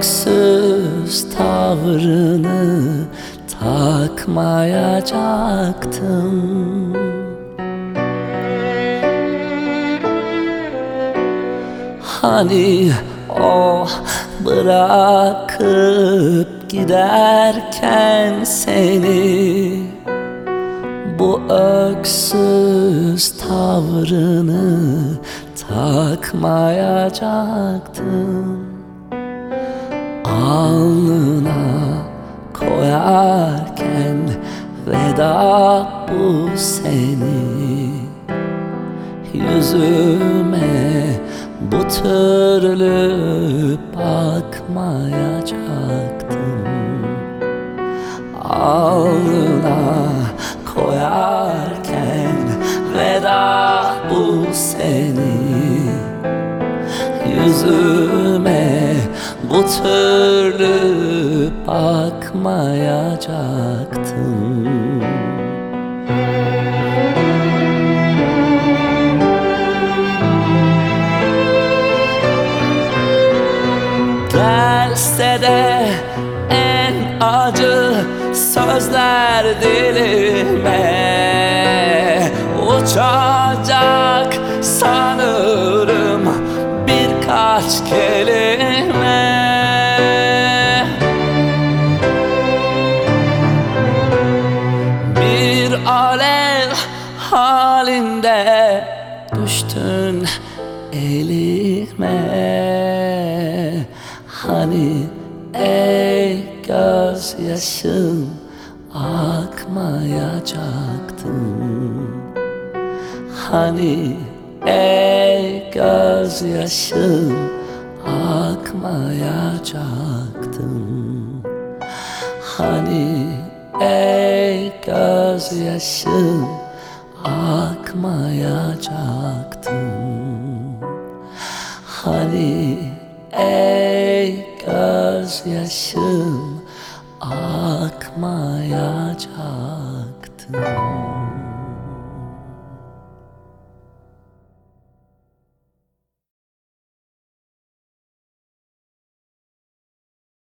öksüz tavrını takmayacaktım. Hani o bırakıp giderken seni, bu öksüz tavrını takmayacaktım. Alnına koyarken veda bu seni, yüzüme bu türlü bakmayacaktım. Alnına koyarken veda bu seni, yüzüme bu türlü bakmayacaktım. Gelse de en acı sözler dilime uçacak sanırım birkaç kelime. Bir alev halinde düştün elime. Hani ey gözyaşım akmayacaktın. Hani ey gözyaşım akmayacaktın. Hani ey gözyaşım akmayacaktın. Hani ey gözyaşım akmayacaktın.